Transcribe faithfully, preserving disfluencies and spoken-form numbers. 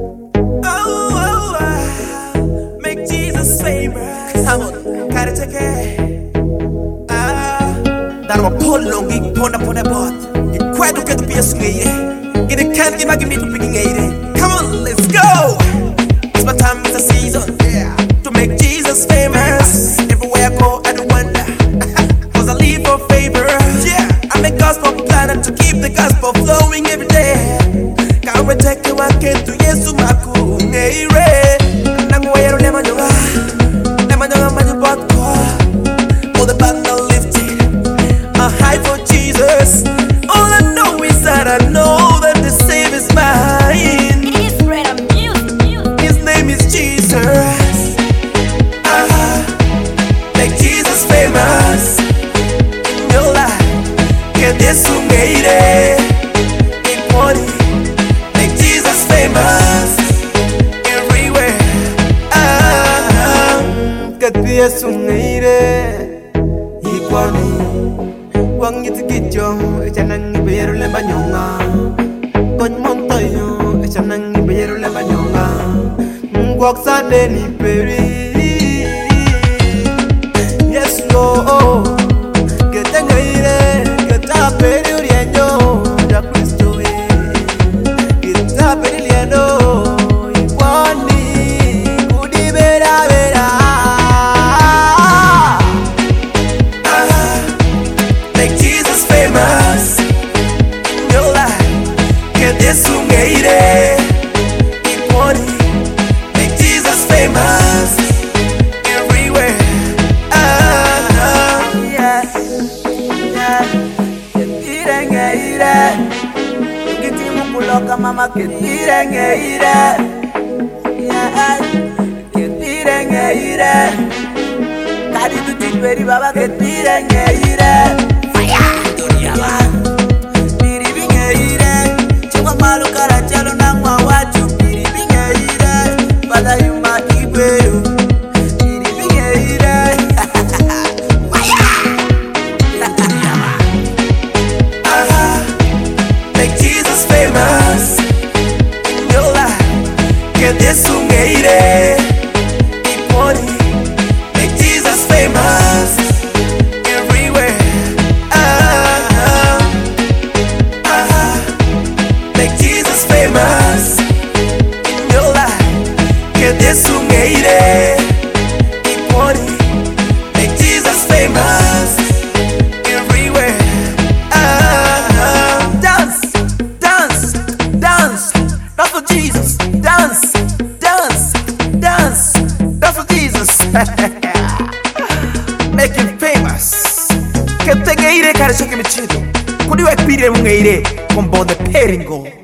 Oh, oh, oh, make Jesus famous. Come on, gotta take it. Ah, that I'm a pull long gig, pon upon a bot. You quite look at the P S A. Get a can give me to picking eight. Come on, let's go. It's my time, it's the season. Yeah, to make Jesus famous. Everywhere I go, I do wonder. Cause I live for favor. Yeah, I'm a gospel planner to keep the gospel flowing every day. Can't we take you again to Yesu Maku Neire Nanguero Lemanyonga Lemanyonga Manubotko. All the banner lifted, a high for Jesus. All I know is that I know that the Savior is mine. His name is Jesus. Ah, make Jesus famous in your life. Get this who made it. Everywhere. Ah, kat Yesu ngeire ikwani wang yit gidyo echanang ibero le banyonga kon montayo echanang ibero le banyonga ngwak sa deni peri Yes no kete ngeire keta peri urienyo da Kristo e keta peri liendo. This who made it, it wanted, make Jesus famous everywhere. Ah, yeah, yeah. Ketire ngeire, ukiti mukuloka mama ketire ngeire, yeah. Ketire ngeire, kadi tuti beri baba ketire ngeire. Fire, dunia man. Malu karachalo nangwa watu piri bingeire bala yuma ibeyo piri bingeire ah, make Jesus famous in your life. Get this who made it. Important. Make Jesus famous everywhere. Ah, ah, make Jesus famous in your life. Get this who made it. Important. Make Jesus famous everywhere. Ah, dance, dance, dance. That's for Jesus. Dance, dance, dance. That's for Jesus. Make him famous. Que te geire cara choque me chido. Kudiwa pire mungeire con bonde peringo.